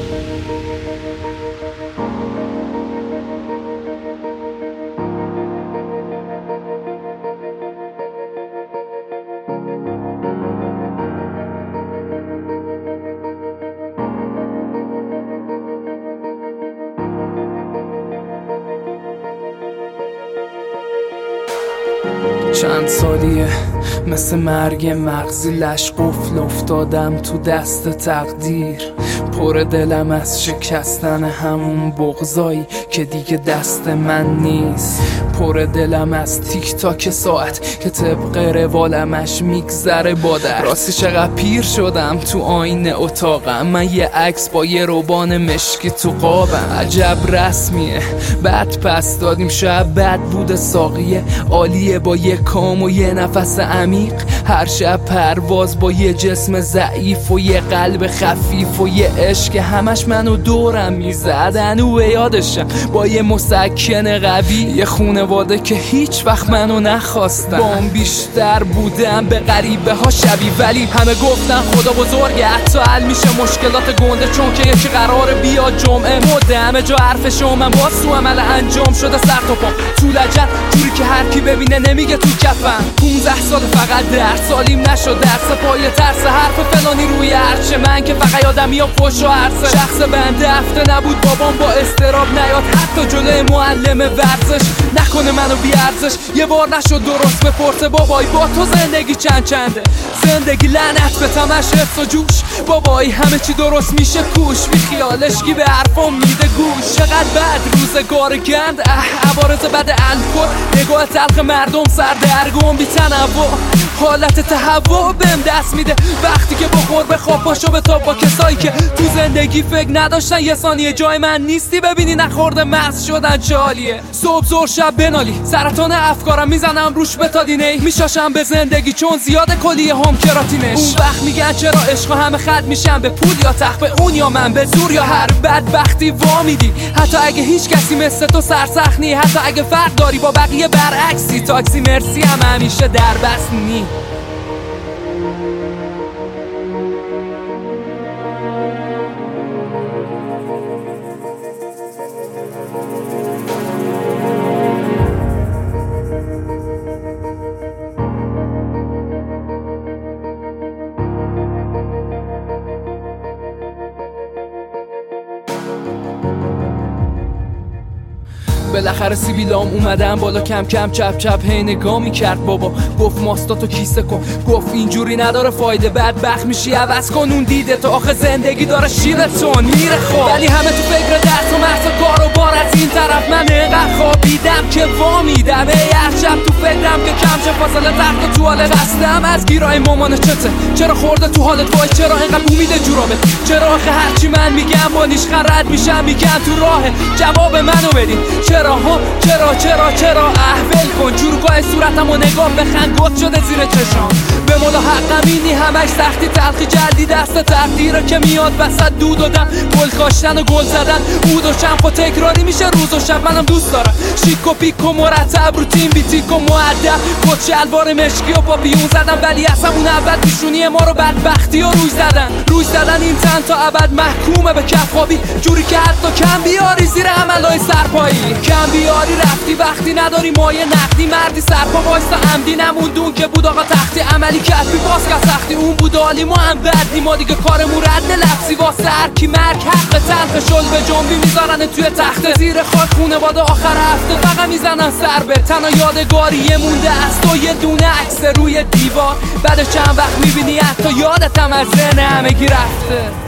چند سالیه مثل مرگ مغزی لش قفل افتادم تو دست تقدیر. پر دلم از شکستن همون بغضایی که دیگه دست من نیست. پر دلم از تیک تاک ساعت که طبق روالمش میگذره با در. راستی چقدر پیر شدم تو آینه اتاقم، من یه عکس با یه روبان مشکی تو قابم. عجب رسمیه بعد پس دادیم، شاید بد بوده ساقیه عالیه با یه کام و یه نفس عمیق. هر شب پرواز با یه جسم ضعیف و یه قلب خفیف و یه عشق همش منو دورم میزدن و یادشم با یه مسکن قوی. یه خونواده که هیچ وقت منو نخواستن، بام بیشتر بودم به غریبه ها شبیه، ولی همه گفتن خدا بزرگه حتی حل میشه مشکلات گنده، چون که یکی قراره بیاد جمعه مده همه جا حرف شما. من با سو عمل انجام شده سر تا پا تو لجن، جوری که هر کی ببینه نمیگه تو کفن. 15 سال فقط درس سالیم نشد، درس پای ترس حرف فلانی روی هرچه من که فقط یادم یا فوش و عرصه. شخص بنده هفته نبود بابام با استراب نیاد حتی جلوی معلم ورزش، نکنه منو بیارزش. یه بار نشد درست بپرسه بابایی با تو زندگی چنده. زندگی لعنت به تمش حفظ و جوش، بابایی همه چی درست میشه کوش، بی خیالش کی به حرفم میده گوش. چقدر بد روزگار گند عوارض بد الکل، نگاه تلخ مردم سردرگم بی تنوع، حالت تهوع بهم دست میده وقتی که بخور بخواب پاشو به تاب با کسایی که تو زندگی فکر نداشتن یه ثانیه جای من نیستی. ببینی نخورده مغز شدن چه حالیه، صبح زور شب بنالی سرطان افکارم میزنم روش بتادینه، میشاشم به زندگی چون زیاده کلیه هم کراتینش. اون وقت میگن چرا عشق همه خط میشن به پول یا تخت، به اون یا من به زور یا هر بدبختی وامیدی. حتی اگه هیچ کسی مثل تو سرسخت نی، حتی اگه فرق داری با بقیه برعکسی، تاکسی مرسی هم همیشه در بس نی. بالاخره سیبیلام اومدم بالا، کم کم چپ چپ هی نگاه میکرد بابا. گفت ماستاتو کیسه کن، گفت اینجوری نداره فایده، بدبخت میشی عوض کن اون دیده تو، آخه زندگی داره شیرتون میره خوب. ولی همه تو فکر درس و محصا کار و بار، از این طرف من اینقدر خوابیدم که وامیدم. ای هر شب تو فکرم که کم شه فاصله تخت و توالت. قصدم از گیرای مامان چته، چرا خورده تو حالت وای، چرا اینقدر امیده جورابه، چرا آخه هرچی من میگم با نیشخن رد میشم میگن تو راهه. جواب منو بدین چرا ها، چرا احول کن جورگاه صورتمو نگاه بخند گد شده زیر چشام. به مولا حقم اینی همش سختی تلخی جلدی دست تقدیره که میاد وسط دود و دم، گل کاشتن و گل زدن عود و شمخ و تکراری میشه روز و شب. منم دوست دارم شیک و پیک و مرتب روتین بیتیک و مؤدب، کت شلوار مشکی و با پیون زدم، ولی اصلا اون اول پیشونی ما رو بدبختی و روی زدن این تن تا ابد محکومه به کف خوابی، جوری که حتی کم بیاری زیر عملای سرپایی. کم بیاری رفتی وقتی نداری مایه نقدی، مردی سرپا وایستا عمدی نموندون که بود آقا تختی عملی کرد بی باز که سختی اون بود عالی. ما هم بدی ما دیگه کارمون رد لفظی واسه هر کی مرگ حق تلخ شل به جنبی میذارن توی تخت زیر خاک خونواده آخر هفته فقط میزنن سر به تنها یادگاری یه مونده از تو یه دونه عکس روی دیوار. بعد چند وقت میبینی حتی یادتم از ذهن همگی رفته.